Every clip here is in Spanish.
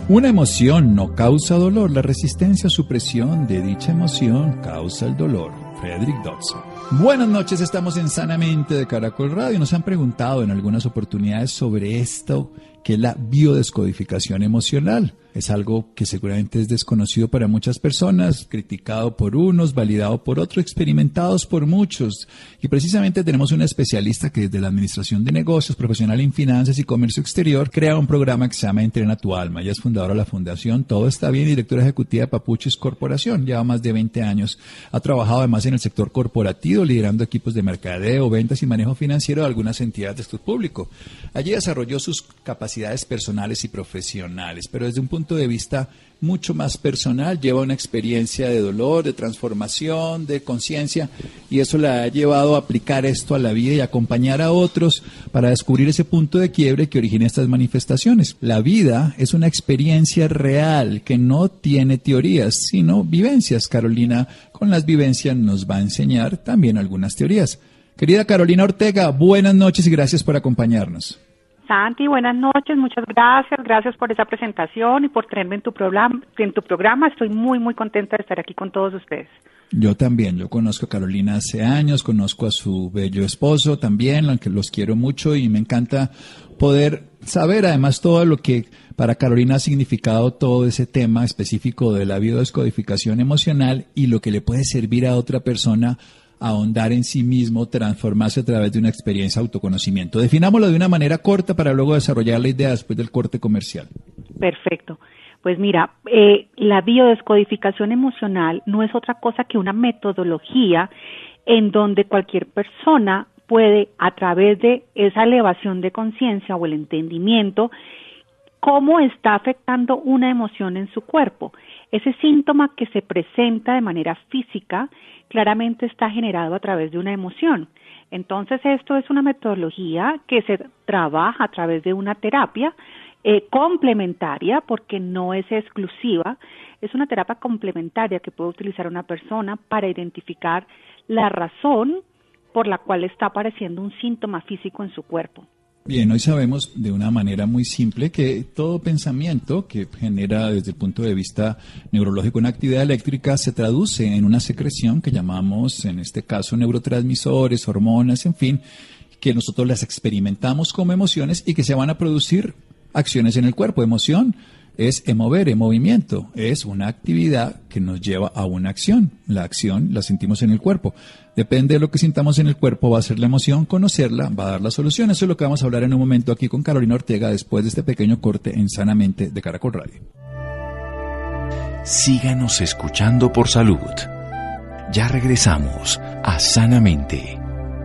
Una emoción no causa dolor, la resistencia o supresión de dicha emoción causa el dolor. Frederick Dodson. Buenas noches, estamos en Sanamente de Caracol Radio. Nos han preguntado en algunas oportunidades sobre esto que es la biodescodificación emocional. Es algo que seguramente es desconocido para muchas personas, criticado por unos, validado por otros, experimentados por muchos. Y precisamente tenemos una especialista que desde la Administración de Negocios, profesional en Finanzas y Comercio Exterior, crea un programa que se llama Entrena tu Alma. Ella es fundadora de la Fundación Todo Está Bien, directora ejecutiva de Papuchis Corporación. Lleva más de 20 años. Ha trabajado además en el sector corporativo, liderando equipos de mercadeo, ventas y manejo financiero de algunas entidades de sector público. Allí desarrolló sus capacidades personales y profesionales, pero desde un punto de vista mucho más personal, lleva una experiencia de dolor, de transformación, de conciencia, y eso la ha llevado a aplicar esto a la vida y acompañar a otros para descubrir ese punto de quiebre que origina estas manifestaciones. La vida es una experiencia real que no tiene teorías, sino vivencias. Carolina, con las vivencias, nos va a enseñar también algunas teorías. Querida Carolina Ortega, buenas noches y gracias por acompañarnos. Santi, buenas noches, muchas gracias por esa presentación y por tenerme en tu programa. Estoy muy contenta de estar aquí con todos ustedes. Yo también, yo conozco a Carolina hace años, conozco a su bello esposo también, al que los quiero mucho y me encanta poder saber además todo lo que para Carolina ha significado todo ese tema específico de la biodescodificación emocional y lo que le puede servir a otra persona ahondar en sí mismo, transformarse a través de una experiencia de autoconocimiento. Definámoslo de una manera corta para luego desarrollar la idea después del corte comercial. Perfecto. Pues mira, la biodescodificación emocional no es otra cosa que una metodología en donde cualquier persona puede, a través de esa elevación de conciencia o el entendimiento, cómo está afectando una emoción en su cuerpo. Ese síntoma que se presenta de manera física claramente está generado a través de una emoción. Entonces, esto es una metodología que se trabaja a través de una terapia complementaria, porque no es exclusiva. Es una terapia complementaria que puede utilizar una persona para identificar la razón por la cual está apareciendo un síntoma físico en su cuerpo. Bien, hoy sabemos de una manera muy simple que todo pensamiento que genera desde el punto de vista neurológico una actividad eléctrica se traduce en una secreción que llamamos, en este caso, neurotransmisores, hormonas, en fin, que nosotros las experimentamos como emociones y que se van a producir acciones en el cuerpo. Emoción es mover, movimiento, es una actividad que nos lleva a una acción. La acción la sentimos en el cuerpo. Depende de lo que sintamos en el cuerpo, va a ser la emoción, conocerla, va a dar la solución. Eso es lo que vamos a hablar en un momento aquí con Carolina Ortega después de este pequeño corte en Sanamente de Caracol Radio. Síganos escuchando por salud. Ya regresamos a Sanamente.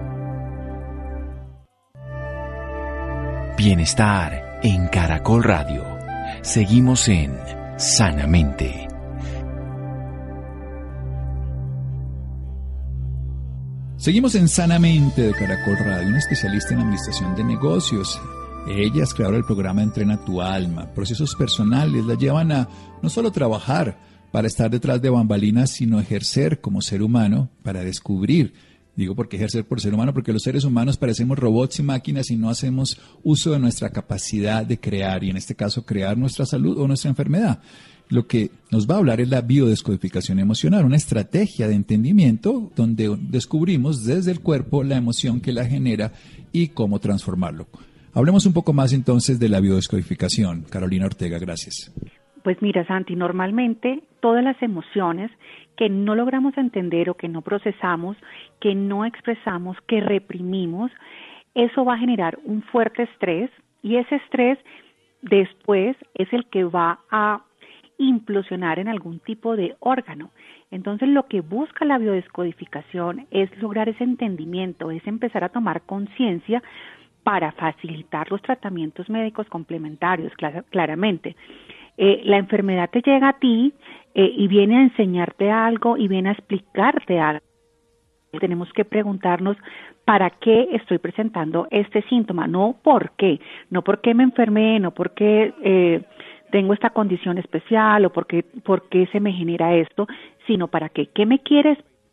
Bienestar en Caracol Radio. Seguimos en Sanamente. Seguimos en Sanamente de Caracol Radio, una especialista en administración de negocios. Ella es creadora del programa Entrena tu Alma. Procesos personales la llevan a no solo trabajar para estar detrás de bambalinas, sino ejercer como ser humano para descubrir. Digo porque ejercer por ser humano, porque los seres humanos parecemos robots y máquinas y no hacemos uso de nuestra capacidad de crear, y en este caso crear nuestra salud o nuestra enfermedad. Lo que nos va a hablar es la biodescodificación emocional, una estrategia de entendimiento donde descubrimos desde el cuerpo la emoción que la genera y cómo transformarlo. Hablemos un poco más entonces de la biodescodificación. Carolina Ortega, gracias. Pues mira, Santi, normalmente todas las emociones que no logramos entender o que no procesamos, que no expresamos, que reprimimos, eso va a generar un fuerte estrés, y ese estrés después es el que va a implosionar en algún tipo de órgano. Entonces, lo que busca la biodescodificación es lograr ese entendimiento, es empezar a tomar conciencia para facilitar los tratamientos médicos complementarios, claramente. La enfermedad te llega a ti y viene a enseñarte algo y viene a explicarte algo. Tenemos que preguntarnos para qué estoy presentando este síntoma, no por qué me enfermé, no porque tengo esta condición especial o por qué se me genera esto, sino para qué me quieres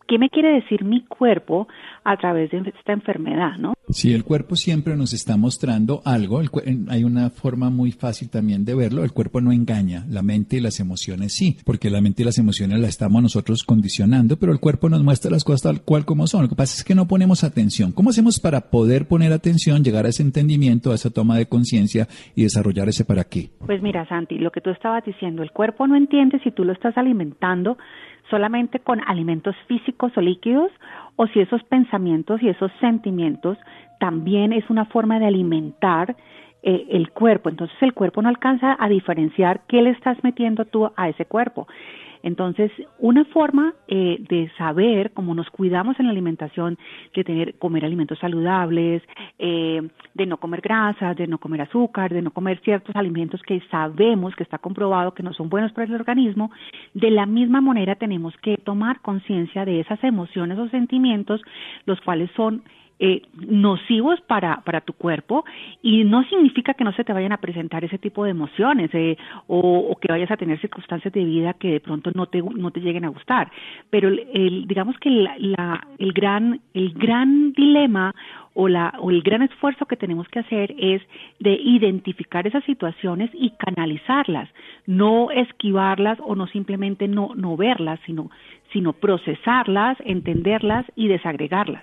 ¿qué me quiere decir mi cuerpo a través de esta enfermedad, no? Sí, el cuerpo siempre nos está mostrando algo. Hay una forma muy fácil también de verlo. El cuerpo no engaña, la mente y las emociones sí, porque la mente y las emociones las estamos nosotros condicionando, pero el cuerpo nos muestra las cosas tal cual como son. Lo que pasa es que no ponemos atención. ¿Cómo hacemos para poder poner atención, llegar a ese entendimiento, a esa toma de conciencia y desarrollar ese para qué? Pues mira, Santi, lo que tú estabas diciendo, el cuerpo no entiende si tú lo estás alimentando solamente con alimentos físicos o líquidos, o si esos pensamientos y esos sentimientos también es una forma de alimentar el cuerpo. Entonces el cuerpo no alcanza a diferenciar qué le estás metiendo tú a ese cuerpo. Entonces, una forma de saber cómo nos cuidamos en la alimentación, de comer alimentos saludables, de no comer grasas, de no comer azúcar, de no comer ciertos alimentos que sabemos que está comprobado que no son buenos para el organismo, de la misma manera tenemos que tomar conciencia de esas emociones o sentimientos, los cuales son nocivos para tu cuerpo, y no significa que no se te vayan a presentar ese tipo de emociones o que vayas a tener circunstancias de vida que de pronto no te lleguen a gustar, pero digamos que el gran dilema o el gran esfuerzo que tenemos que hacer es de identificar esas situaciones y canalizarlas, no esquivarlas o no simplemente no verlas, sino procesarlas, entenderlas y desagregarlas.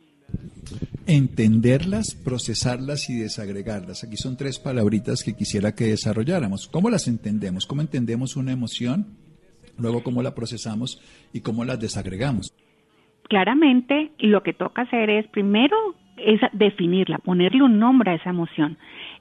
Entenderlas, procesarlas y desagregarlas. Aquí son 3 palabritas que quisiera que desarrolláramos. ¿Cómo las entendemos? ¿Cómo entendemos una emoción? Luego, ¿cómo la procesamos y cómo las desagregamos? Claramente, lo que toca hacer es, primero, es definirla, ponerle un nombre a esa emoción.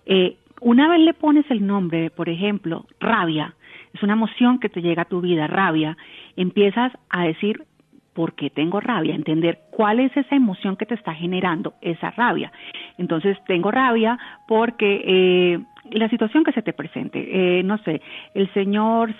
Una vez le pones el nombre, por ejemplo, rabia, es una emoción que te llega a tu vida, rabia, empiezas a decir, ¿por qué tengo rabia? Entender cuál es esa emoción que te está generando esa rabia. Entonces, tengo rabia porque la situación que se te presente, no sé, el señor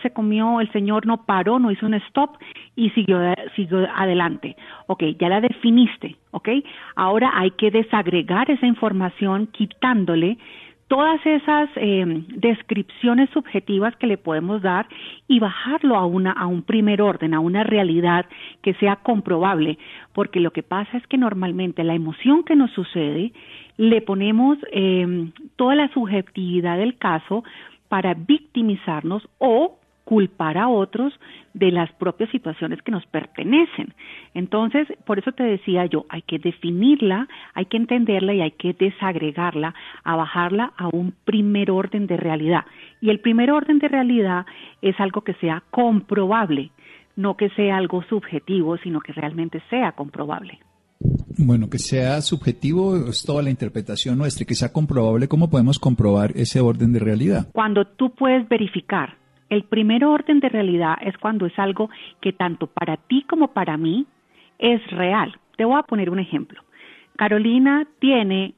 no paró, no hizo un stop y siguió adelante. Ok, ya la definiste, ok. Ahora hay que desagregar esa información quitándole todas esas descripciones subjetivas que le podemos dar y bajarlo a un primer orden, a una realidad que sea comprobable, porque lo que pasa es que normalmente la emoción que nos sucede le ponemos toda la subjetividad del caso para victimizarnos o culpar a otros de las propias situaciones que nos pertenecen. Entonces, por eso te decía yo, hay que definirla, hay que entenderla y hay que desagregarla, a bajarla a un primer orden de realidad. Y el primer orden de realidad es algo que sea comprobable, no que sea algo subjetivo, sino que realmente sea comprobable. Bueno, que sea subjetivo es toda la interpretación nuestra, y que sea comprobable. ¿Cómo podemos comprobar ese orden de realidad? Cuando tú puedes verificar. El primer orden de realidad es cuando es algo que tanto para ti como para mí es real. Te voy a poner un ejemplo. Carolina tiene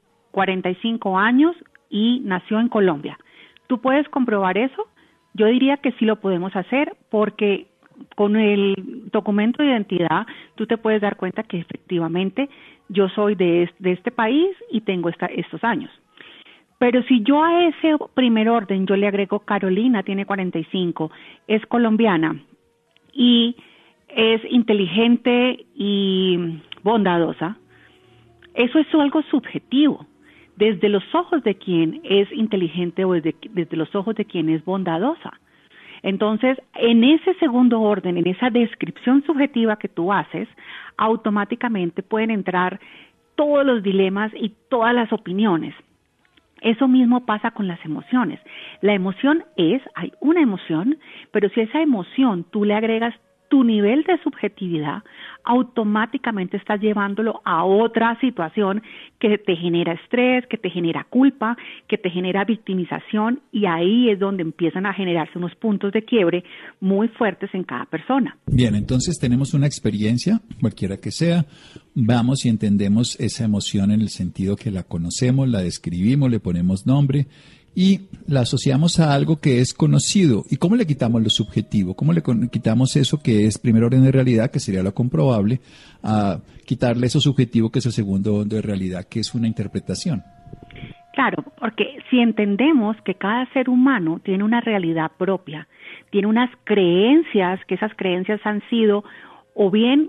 45 años y nació en Colombia. ¿Tú puedes comprobar eso? Yo diría que sí lo podemos hacer, porque con el documento de identidad tú te puedes dar cuenta que efectivamente yo soy de este país y tengo estos años. Pero si yo a ese primer orden yo le agrego Carolina, tiene 45, es colombiana y es inteligente y bondadosa, eso es algo subjetivo, desde los ojos de quien es inteligente o desde los ojos de quien es bondadosa. Entonces, en ese segundo orden, en esa descripción subjetiva que tú haces, automáticamente pueden entrar todos los dilemas y todas las opiniones. Eso mismo pasa con las emociones. La emoción hay una emoción, pero si a esa emoción tú le agregas tu nivel de subjetividad, automáticamente estás llevándolo a otra situación que te genera estrés, que te genera culpa, que te genera victimización, y ahí es donde empiezan a generarse unos puntos de quiebre muy fuertes en cada persona. Bien, entonces tenemos una experiencia, cualquiera que sea, vamos y entendemos esa emoción en el sentido que la conocemos, la describimos, le ponemos nombre y la asociamos a algo que es conocido. ¿Y cómo le quitamos lo subjetivo? ¿Cómo le quitamos eso que es primer orden de realidad, que sería lo comprobable, a quitarle eso subjetivo que es el segundo orden de realidad, que es una interpretación? Claro, porque si entendemos que cada ser humano tiene una realidad propia, tiene unas creencias, que esas creencias han sido o bien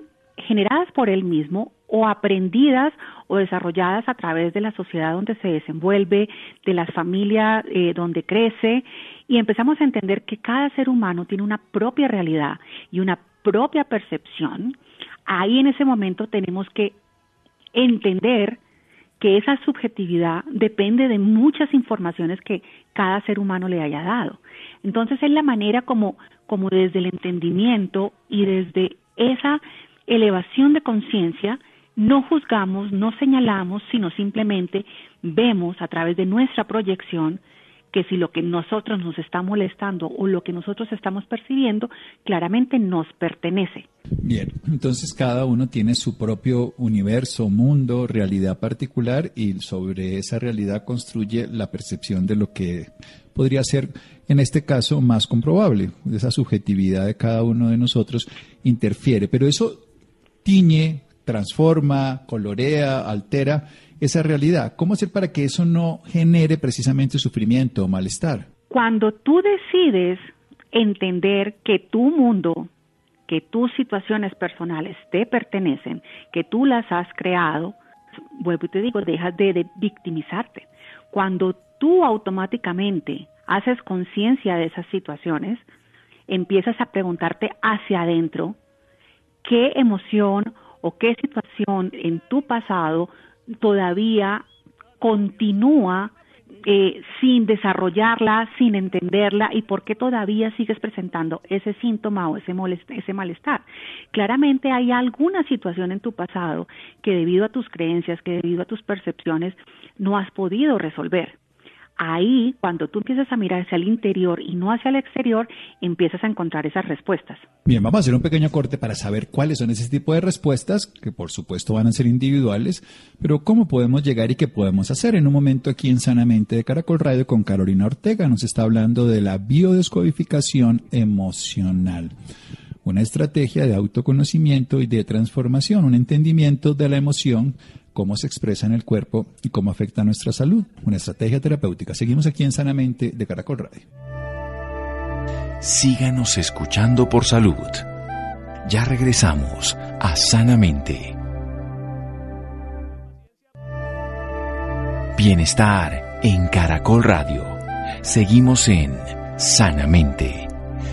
generadas por él mismo o aprendidas o desarrolladas a través de la sociedad donde se desenvuelve, de las familias donde crece, y empezamos a entender que cada ser humano tiene una propia realidad y una propia percepción. Ahí en ese momento tenemos que entender que esa subjetividad depende de muchas informaciones que cada ser humano le haya dado. Entonces es la manera como desde el entendimiento y desde esa elevación de conciencia no juzgamos, no señalamos, sino simplemente vemos a través de nuestra proyección que si lo que nosotros nos está molestando o lo que nosotros estamos percibiendo claramente nos pertenece. Bien, entonces cada uno tiene su propio universo, mundo, realidad particular, y sobre esa realidad construye la percepción de lo que podría ser, en este caso, más comprobable. Esa subjetividad de cada uno de nosotros interfiere, pero eso tiñe, transforma, colorea, altera esa realidad. ¿Cómo hacer para que eso no genere precisamente sufrimiento o malestar? Cuando tú decides entender que tu mundo, que tus situaciones personales te pertenecen, que tú las has creado, vuelvo y te digo, dejas de victimizarte. Cuando tú automáticamente haces conciencia de esas situaciones, empiezas a preguntarte hacia adentro qué emoción o qué situación en tu pasado todavía continúa sin desarrollarla, sin entenderla, y por qué todavía sigues presentando ese síntoma o ese malestar. Claramente hay alguna situación en tu pasado que debido a tus creencias, que debido a tus percepciones, no has podido resolver. Ahí, cuando tú empiezas a mirar hacia el interior y no hacia el exterior, empiezas a encontrar esas respuestas. Bien, vamos a hacer un pequeño corte para saber cuáles son ese tipo de respuestas, que por supuesto van a ser individuales, pero cómo podemos llegar y qué podemos hacer. En un momento aquí en Sanamente de Caracol Radio con Carolina Ortega nos está hablando de la biodescodificación emocional. Una estrategia de autoconocimiento y de transformación, un entendimiento de la emoción, cómo se expresa en el cuerpo y cómo afecta a nuestra salud. Una estrategia terapéutica. Seguimos aquí en Sanamente de Caracol Radio. Síganos escuchando por salud. Ya regresamos a Sanamente. Bienestar en Caracol Radio. Seguimos en Sanamente.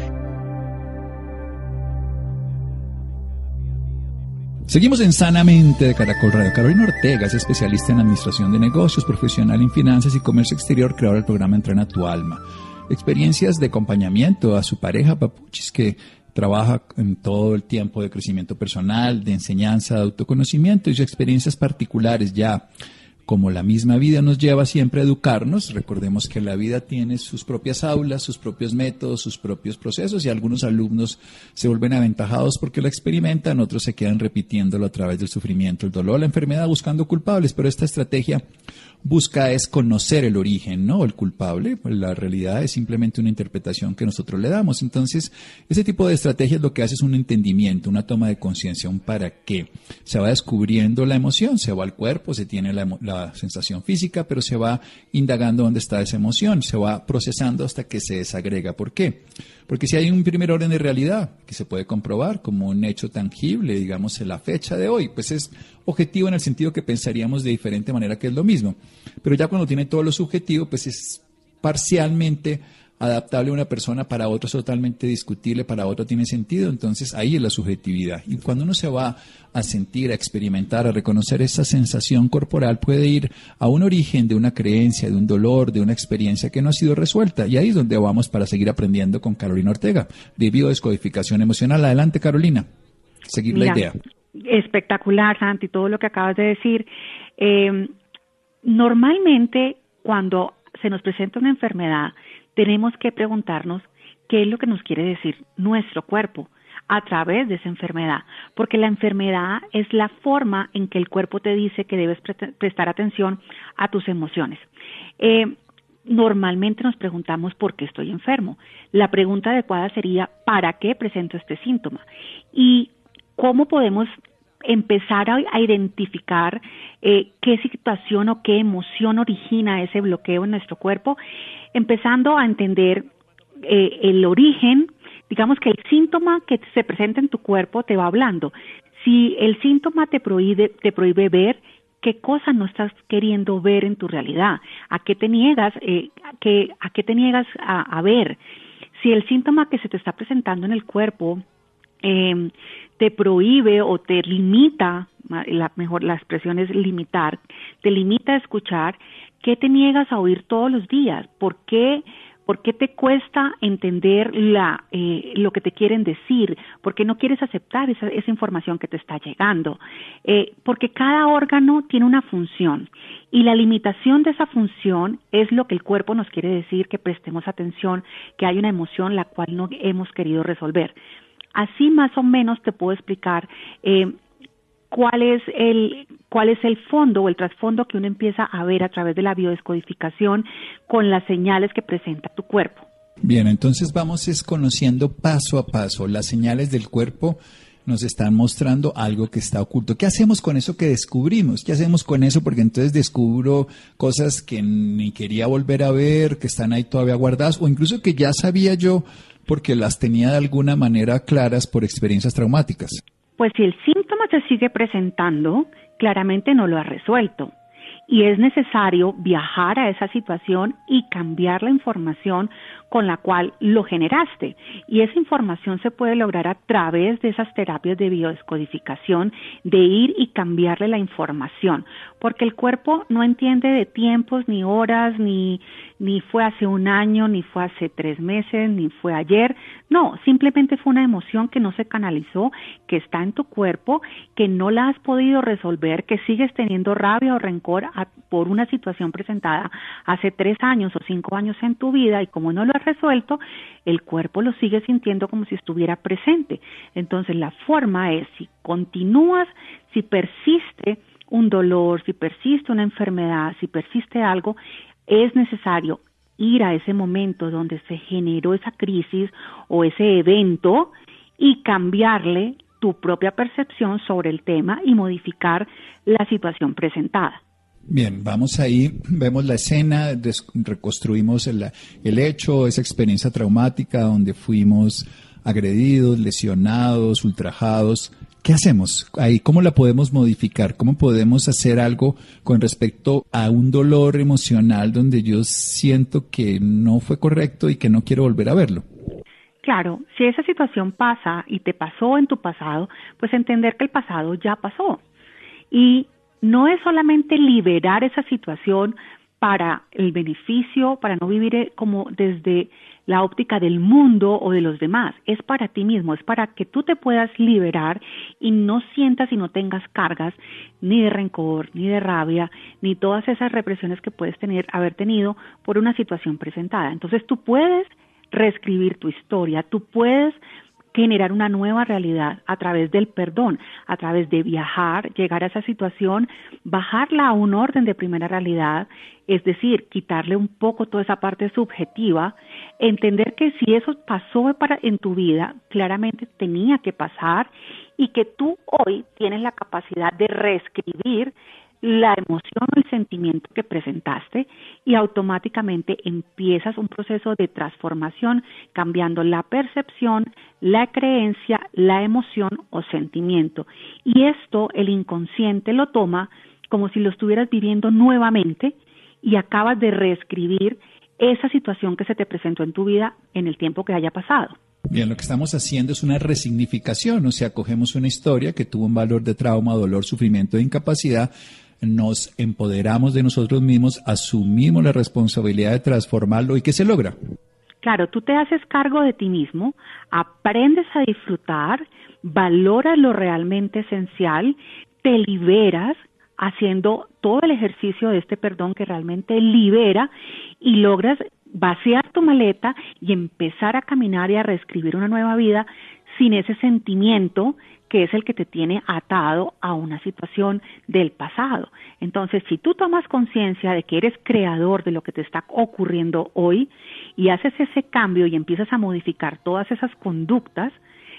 Seguimos en Sanamente de Caracol Radio. Carolina Ortega es especialista en administración de negocios, profesional en finanzas y comercio exterior, creadora del programa Entrena tu Alma. Experiencias de acompañamiento a su pareja Papuchis, que trabaja en todo el tiempo de crecimiento personal, de enseñanza, de autoconocimiento, y sus experiencias particulares ya. Como la misma vida nos lleva siempre a educarnos, recordemos que la vida tiene sus propias aulas, sus propios métodos, sus propios procesos, y algunos alumnos se vuelven aventajados porque lo experimentan, otros se quedan repitiéndolo a través del sufrimiento, el dolor, la enfermedad, buscando culpables. Pero esta estrategia busca es conocer el origen, ¿no? El culpable, pues la realidad es simplemente una interpretación que nosotros le damos. Entonces, ese tipo de estrategias lo que hace es un entendimiento, una toma de conciencia, un para qué. Se va descubriendo la emoción, se va al cuerpo, se tiene la sensación física, pero se va indagando dónde está esa emoción, se va procesando hasta que se desagrega. ¿Por qué? Porque si hay un primer orden de realidad que se puede comprobar como un hecho tangible, digamos, en la fecha de hoy, pues es objetivo en el sentido que pensaríamos de diferente manera que es lo mismo. Pero ya cuando tiene todo lo subjetivo, pues es parcialmente adaptable a una persona, para otro es totalmente discutible, para otro tiene sentido. Entonces ahí es la subjetividad. Y cuando uno se va a sentir, a experimentar, a reconocer esa sensación corporal, puede ir a un origen de una creencia, de un dolor, de una experiencia que no ha sido resuelta. Y ahí es donde vamos para seguir aprendiendo con Carolina Ortega, de biodescodificación emocional. Adelante, Carolina. Seguir la idea. Espectacular, Santi, todo lo que acabas de decir. Normalmente, cuando se nos presenta una enfermedad, tenemos que preguntarnos qué es lo que nos quiere decir nuestro cuerpo a través de esa enfermedad, porque la enfermedad es la forma en que el cuerpo te dice que debes prestar atención a tus emociones. Normalmente nos preguntamos por qué estoy enfermo. La pregunta adecuada sería ¿para qué presento este síntoma? Y cómo podemos empezar a identificar qué situación o qué emoción origina ese bloqueo en nuestro cuerpo, empezando a entender el origen digamos que el síntoma que se presenta en tu cuerpo te va hablando. Si el síntoma te prohíbe ver, ¿qué cosa no estás queriendo ver en tu realidad? ¿A qué te niegas, a qué te niegas a ver? Si el síntoma que se te está presentando en el cuerpo te prohíbe o te limita, la expresión es limitar, te limita a escuchar, ¿qué te niegas a oír todos los días? ¿Por qué te cuesta entender lo que te quieren decir? ¿Por qué no quieres aceptar esa información que te está llegando? Porque cada órgano tiene una función y la limitación de esa función es lo que el cuerpo nos quiere decir, que prestemos atención, que hay una emoción la cual no hemos querido resolver. Así más o menos te puedo explicar cuál es el fondo o el trasfondo que uno empieza a ver a través de la biodescodificación con las señales que presenta tu cuerpo. Bien, entonces vamos conociendo paso a paso. Las señales del cuerpo nos están mostrando algo que está oculto. ¿Qué hacemos con eso que descubrimos? ¿Qué hacemos con eso? Porque entonces descubro cosas que ni quería volver a ver, que están ahí todavía guardadas, o incluso que ya sabía yo porque las tenía de alguna manera claras por experiencias traumáticas. Pues si el síntoma se sigue presentando, claramente no lo has resuelto. Y es necesario viajar a esa situación y cambiar la información con la cual lo generaste. Y esa información se puede lograr a través de esas terapias de biodescodificación, de ir y cambiarle la información. Porque el cuerpo no entiende de tiempos, ni horas, ni fue hace un año, ni fue hace 3 meses, ni fue ayer. No, simplemente fue una emoción que no se canalizó, que está en tu cuerpo, que no la has podido resolver, que sigues teniendo rabia o rencor por una situación presentada hace 3 años o 5 años en tu vida, y como no lo has resuelto, el cuerpo lo sigue sintiendo como si estuviera presente. Entonces la forma es, si continúas, si persiste un dolor, si persiste una enfermedad, si persiste algo, es necesario ir a ese momento donde se generó esa crisis o ese evento y cambiarle tu propia percepción sobre el tema y modificar la situación presentada. Bien, vamos ahí, vemos la escena, reconstruimos el hecho, esa experiencia traumática donde fuimos agredidos, lesionados, ultrajados. ¿Qué hacemos ahí? ¿Cómo la podemos modificar? ¿Cómo podemos hacer algo con respecto a un dolor emocional donde yo siento que no fue correcto y que no quiero volver a verlo? Claro, si esa situación pasa y te pasó en tu pasado, pues entender que el pasado ya pasó. Y no es solamente liberar esa situación para el beneficio, para no vivir como desde la óptica del mundo o de los demás, es para ti mismo, es para que tú te puedas liberar y no sientas y no tengas cargas ni de rencor, ni de rabia, ni todas esas represiones que puedes haber tenido por una situación presentada. Entonces tú puedes reescribir tu historia, tú puedes generar una nueva realidad a través del perdón, a través de viajar, llegar a esa situación, bajarla a un orden de primera realidad, es decir, quitarle un poco toda esa parte subjetiva, entender que si eso pasó en tu vida, claramente tenía que pasar y que tú hoy tienes la capacidad de reescribir la emoción o el sentimiento que presentaste y automáticamente empiezas un proceso de transformación cambiando la percepción, la creencia, la emoción o sentimiento. Y esto el inconsciente lo toma como si lo estuvieras viviendo nuevamente y acabas de reescribir esa situación que se te presentó en tu vida en el tiempo que haya pasado. Bien, lo que estamos haciendo es una resignificación, o sea, cogemos una historia que tuvo un valor de trauma, dolor, sufrimiento e incapacidad, nos empoderamos de nosotros mismos, asumimos la responsabilidad de transformarlo. ¿Y qué se logra? Claro, tú te haces cargo de ti mismo, aprendes a disfrutar, valoras lo realmente esencial, te liberas haciendo todo el ejercicio de este perdón que realmente libera y logras vaciar tu maleta y empezar a caminar y a reescribir una nueva vida sin ese sentimiento que es el que te tiene atado a una situación del pasado. Entonces, si tú tomas conciencia de que eres creador de lo que te está ocurriendo hoy y haces ese cambio y empiezas a modificar todas esas conductas,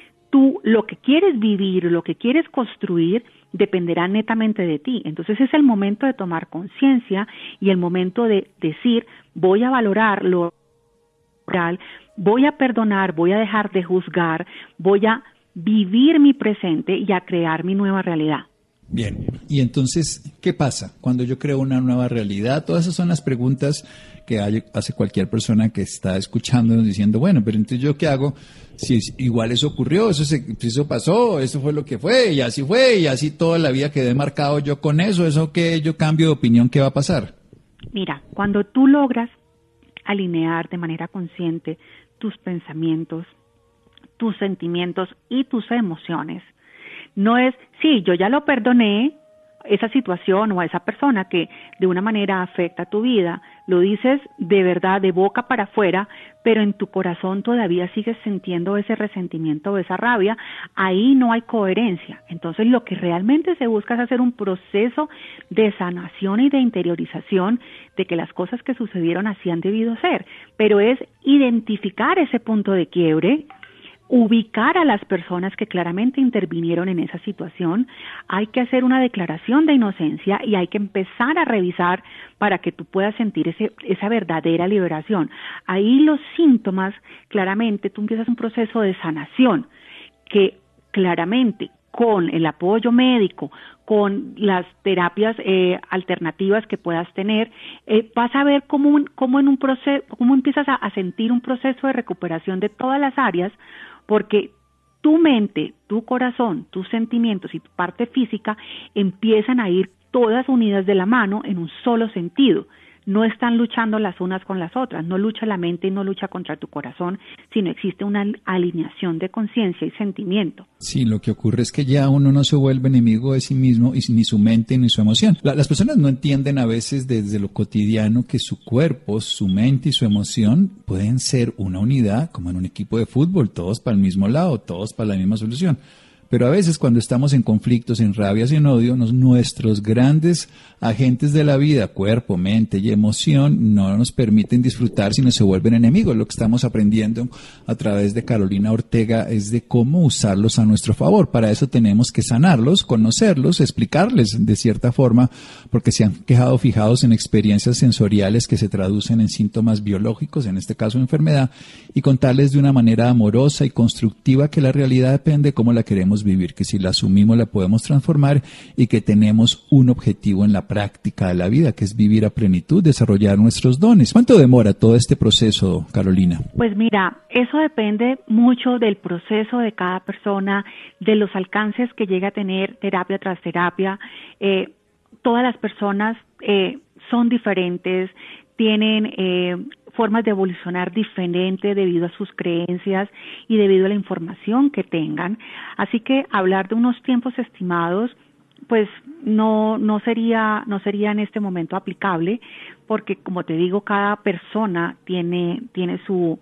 tú lo que quieres vivir, lo que quieres construir, dependerá netamente de ti. Entonces es el momento de tomar conciencia y el momento de decir, voy a valorar lo real, voy a perdonar, voy a dejar de juzgar, voy a vivir mi presente y a crear mi nueva realidad. Bien, y entonces, ¿qué pasa cuando yo creo una nueva realidad? Todas esas son las preguntas que hace cualquier persona que está escuchándonos diciendo, bueno, pero entonces ¿yo qué hago? Si igual eso ocurrió, eso pasó, eso fue lo que fue, y así toda la vida quedé marcado yo con eso que yo cambio de opinión, ¿qué va a pasar? Mira, cuando tú logras alinear de manera consciente tus pensamientos, tus sentimientos y tus emociones, no es, sí, yo ya lo perdoné, esa situación o a esa persona que de una manera afecta tu vida, lo dices de verdad, de boca para afuera, pero en tu corazón todavía sigues sintiendo ese resentimiento o esa rabia, ahí no hay coherencia. Entonces lo que realmente se busca es hacer un proceso de sanación y de interiorización de que las cosas que sucedieron así han debido ser, pero es identificar ese punto de quiebre, ubicar a las personas que claramente intervinieron en esa situación, hay que hacer una declaración de inocencia y hay que empezar a revisar para que tú puedas sentir esa verdadera liberación. Ahí los síntomas, claramente, tú empiezas un proceso de sanación que claramente con el apoyo médico, con las terapias alternativas que puedas tener, vas a ver cómo empiezas a sentir un proceso de recuperación de todas las áreas, porque tu mente, tu corazón, tus sentimientos y tu parte física empiezan a ir todas unidas de la mano en un solo sentido. No están luchando las unas con las otras, no lucha la mente y no lucha contra tu corazón, sino existe una alineación de conciencia y sentimiento. Sí, lo que ocurre es que ya uno no se vuelve enemigo de sí mismo, y ni su mente ni su emoción. Las personas no entienden a veces desde lo cotidiano que su cuerpo, su mente y su emoción pueden ser una unidad, como en un equipo de fútbol, todos para el mismo lado, todos para la misma solución. Pero a veces cuando estamos en conflictos, en rabias y en odio, nuestros grandes agentes de la vida, cuerpo, mente y emoción, no nos permiten disfrutar, sino se vuelven enemigos. Lo que estamos aprendiendo a través de Carolina Ortega es de cómo usarlos a nuestro favor. Para eso tenemos que sanarlos, conocerlos, explicarles de cierta forma, porque se han quedado fijados en experiencias sensoriales que se traducen en síntomas biológicos, en este caso enfermedad, y contarles de una manera amorosa y constructiva que la realidad depende de cómo la queremos vivir, que si la asumimos la podemos transformar y que tenemos un objetivo en la práctica de la vida, que es vivir a plenitud, desarrollar nuestros dones. ¿Cuánto demora todo este proceso, Carolina? Pues mira, eso depende mucho del proceso de cada persona, de los alcances que llega a tener terapia tras terapia. Todas las personas son diferentes, tienen formas de evolucionar diferente debido a sus creencias y debido a la información que tengan. Así que hablar de unos tiempos estimados, pues no sería en este momento aplicable, porque como te digo, cada persona tiene su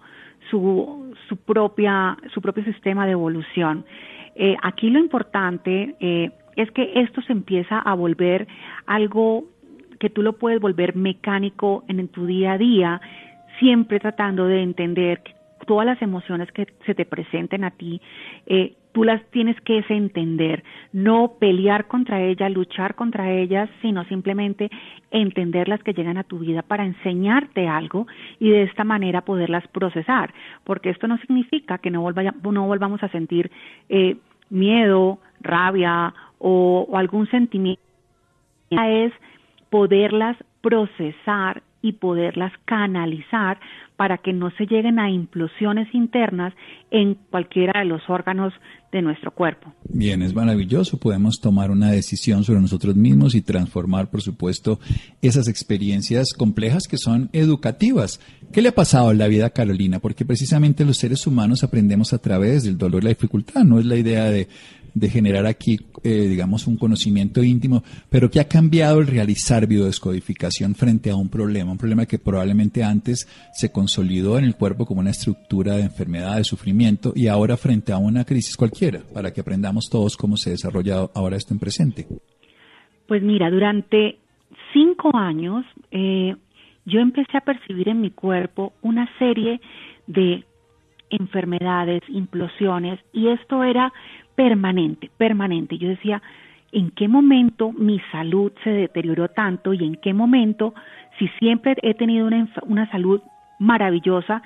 propio sistema de evolución. Aquí lo importante es que esto se empieza a volver algo que tú lo puedes volver mecánico en tu día a día, siempre tratando de entender que todas las emociones que se te presenten a ti, tú las tienes que entender, no pelear contra ellas, luchar contra ellas, sino simplemente entender las que llegan a tu vida para enseñarte algo y de esta manera poderlas procesar, porque esto no significa que no volvamos a sentir miedo, rabia o algún sentimiento. Es poderlas procesar y poderlas canalizar para que no se lleguen a implosiones internas en cualquiera de los órganos de nuestro cuerpo. Bien, es maravilloso. Podemos tomar una decisión sobre nosotros mismos y transformar, por supuesto, esas experiencias complejas que son educativas. ¿Qué le ha pasado en la vida a Carolina? Porque precisamente los seres humanos aprendemos a través del dolor y la dificultad. No es la idea de generar aquí, digamos, un conocimiento íntimo, pero que ha cambiado el realizar biodescodificación frente a un problema que probablemente antes se consolidó en el cuerpo como una estructura de enfermedad, de sufrimiento, y ahora frente a una crisis cualquiera, para que aprendamos todos cómo se desarrolla ahora esto en presente. Pues mira, durante 5 años yo empecé a percibir en mi cuerpo una serie de enfermedades, implosiones, y esto era permanente. Yo decía, ¿en qué momento mi salud se deterioró tanto? ¿Y en qué momento, si siempre he tenido una salud maravillosa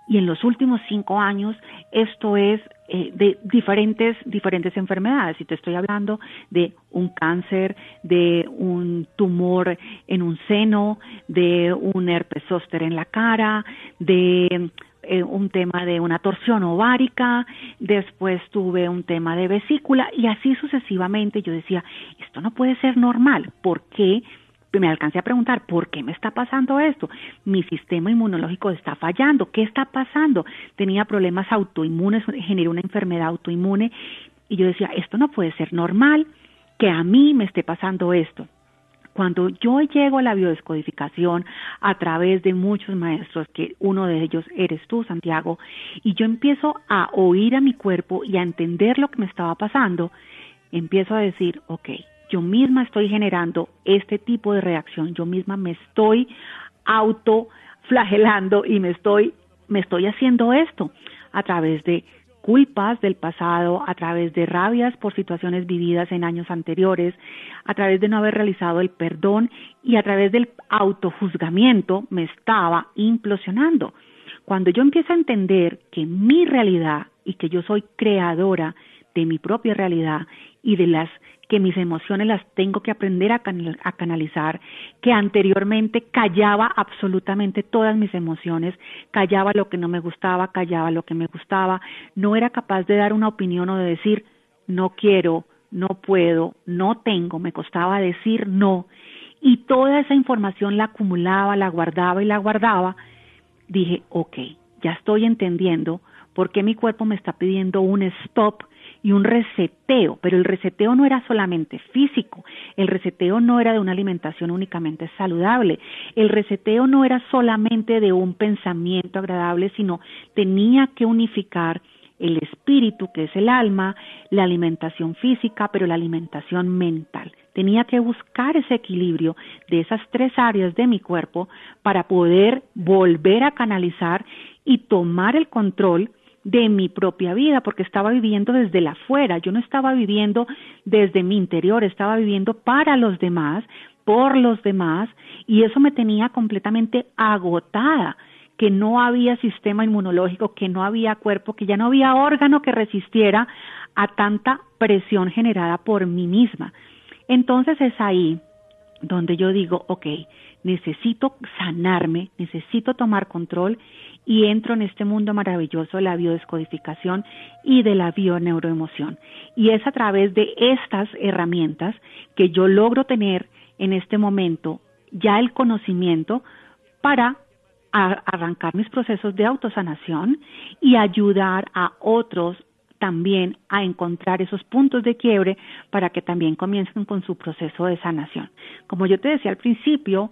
Y en los últimos 5 años esto es de diferentes enfermedades. Y te estoy hablando de un cáncer, de un tumor en un seno, de un herpes zóster en la cara, de un tema de una torsión ovárica, después tuve un tema de vesícula y así sucesivamente. Yo decía, esto no puede ser normal. ¿Por qué? Me alcancé a preguntar, ¿por qué me está pasando esto? Mi sistema inmunológico está fallando. ¿Qué está pasando? Tenía problemas autoinmunes, generé una enfermedad autoinmune y yo decía, esto no puede ser normal, que a mí me esté pasando esto. Cuando yo llego a la biodescodificación a través de muchos maestros, que uno de ellos eres tú, Santiago, y yo empiezo a oír a mi cuerpo y a entender lo que me estaba pasando, empiezo a decir, ok, yo misma estoy generando este tipo de reacción, yo misma me estoy autoflagelando y me estoy haciendo esto a través de culpas del pasado, a través de rabias por situaciones vividas en años anteriores, a través de no haber realizado el perdón y a través del autojuzgamiento me estaba implosionando. Cuando yo empiezo a entender que mi realidad y que yo soy creadora de mi propia realidad y de las que mis emociones las tengo que aprender a canalizar, que anteriormente callaba absolutamente todas mis emociones, callaba lo que no me gustaba, callaba lo que me gustaba, no era capaz de dar una opinión o de decir no quiero, no puedo, no tengo, me costaba decir no, y toda esa información la acumulaba, la guardaba, dije, ok, ya estoy entendiendo por qué mi cuerpo me está pidiendo un stop y un reseteo, pero el reseteo no era solamente físico, el reseteo no era de una alimentación únicamente saludable, el reseteo no era solamente de un pensamiento agradable, sino tenía que unificar el espíritu, que es el alma, la alimentación física, pero la alimentación mental. Tenía que buscar ese equilibrio de esas 3 áreas de mi cuerpo para poder volver a canalizar y tomar el control de mi propia vida, porque estaba viviendo desde la afuera, yo no estaba viviendo desde mi interior, estaba viviendo para los demás, por los demás, y eso me tenía completamente agotada, que no había sistema inmunológico, que no había cuerpo, que ya no había órgano que resistiera a tanta presión generada por mí misma. Entonces es ahí donde yo digo, ok, necesito sanarme, necesito tomar control y entro en este mundo maravilloso de la biodescodificación y de la bioneuroemoción. Y es a través de estas herramientas que yo logro tener en este momento ya el conocimiento para arrancar mis procesos de autosanación y ayudar a otros también a encontrar esos puntos de quiebre para que también comiencen con su proceso de sanación. Como yo te decía al principio,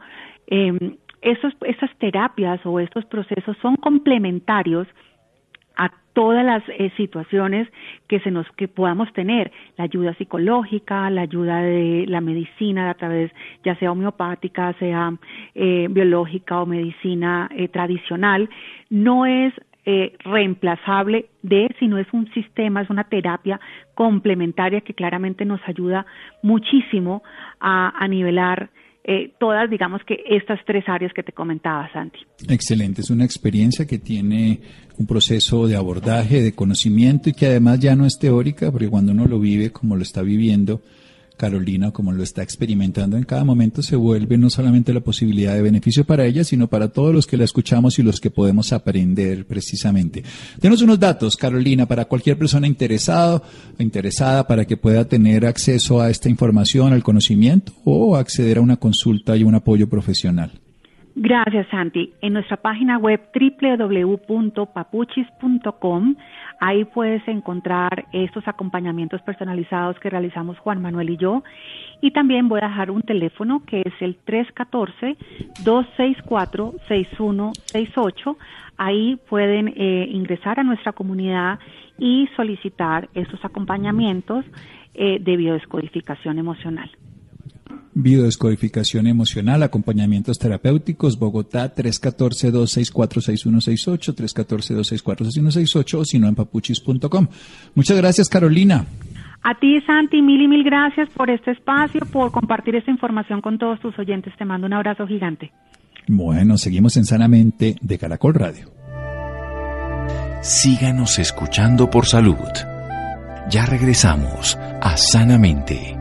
esas terapias o estos procesos son complementarios a todas las situaciones que podamos tener, la ayuda psicológica, la ayuda de la medicina a través ya sea homeopática, sea biológica o medicina tradicional, no es reemplazable sino es un sistema, es una terapia complementaria que claramente nos ayuda muchísimo a nivelar todas, digamos que estas 3 áreas que te comentaba, Santi. Excelente, es una experiencia que tiene un proceso de abordaje, de conocimiento y que además ya no es teórica, porque cuando uno lo vive como lo está viviendo Carolina, como lo está experimentando en cada momento, se vuelve no solamente la posibilidad de beneficio para ella, sino para todos los que la escuchamos y los que podemos aprender precisamente. Denos unos datos, Carolina, para cualquier persona interesada para que pueda tener acceso a esta información, al conocimiento o acceder a una consulta y un apoyo profesional. Gracias, Santi. En nuestra página web www.papuchis.com, ahí puedes encontrar estos acompañamientos personalizados que realizamos Juan Manuel y yo. Y también voy a dejar un teléfono que es el 314-264-6168. Ahí pueden ingresar a nuestra comunidad y solicitar estos acompañamientos de biodescodificación emocional. Biodescodificación emocional, acompañamientos terapéuticos, Bogotá, 314-264-6168, 314-264-6168, o si no en papuchis.com. Muchas gracias, Carolina. A ti, Santi, mil y mil gracias por este espacio, por compartir esta información con todos tus oyentes. Te mando un abrazo gigante. Bueno, seguimos en Sanamente de Caracol Radio. Síganos escuchando por salud. Ya regresamos a Sanamente.